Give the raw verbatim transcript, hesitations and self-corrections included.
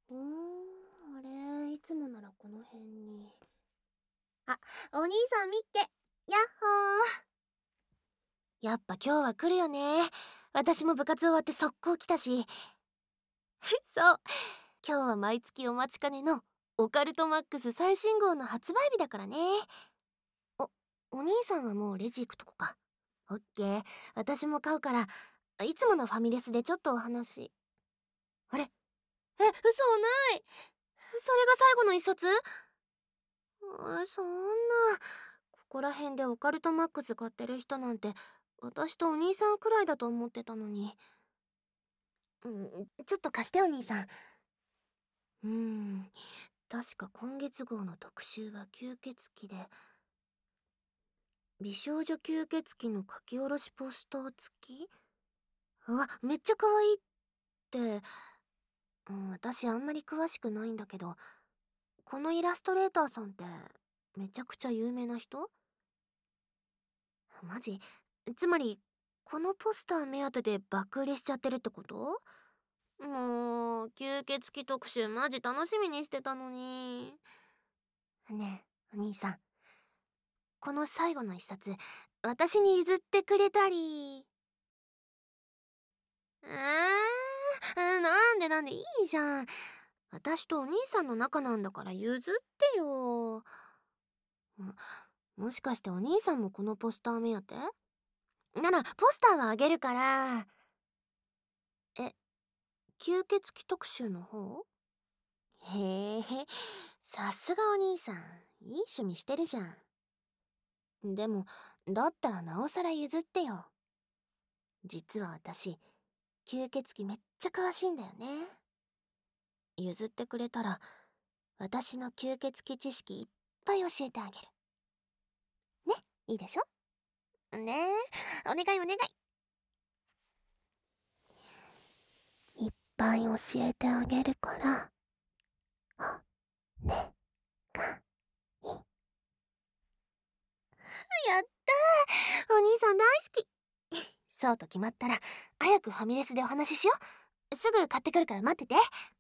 うーん、あれ、いつもならこの辺に。あ、お兄さん見っけ。やっほー。 やっぱ今日は来るよね。私も部活終わって速攻来たし。そう。今日は毎月お待ちかねのオカルトマックス最新号の発売日だからね。お、お兄さんはもうレジ行くとこか。オッケー。私も買うから、いつものファミレスでちょっとお話。あれ？え、嘘ない。それが最後の一冊？あ、そんな。ここら辺でオカルトマックス買ってる人なんて、私とお兄さんくらいだと思ってたのに。うん、ちょっと貸してお兄さん。うーん、確か今月号の特集は吸血鬼で、美少女吸血鬼の書き下ろしポスター付き。うわ、めっちゃ可愛いって、うん、私あんまり詳しくないんだけど、このイラストレーターさんってめちゃくちゃ有名な人？マジ？つまりこのポスター目当てで爆売れしちゃってるってこと？もう吸血鬼特集マジ楽しみにしてたのに。ねえお兄さん、この最後の一冊私に譲ってくれたり。えー、なんでなんでいいじゃん。私とお兄さんの仲なんだから譲ってよ。ももしかしてお兄さんもこのポスター目当て？ならポスターはあげるから。え、吸血鬼特集の方？へえ、さすがお兄さん、いい趣味してるじゃん。でも、だったらなおさら譲ってよ。実は私、吸血鬼めっちゃ詳しいんだよね。譲ってくれたら、私の吸血鬼知識いっぱい教えてあげる。ね、いいでしょ？ねえ、お願いお願い。いっぱい教えてあげるから、おねがい。やったー、お兄さん大好き。そうと決まったら早くファミレスでお話ししよう。すぐ買ってくるから待ってて。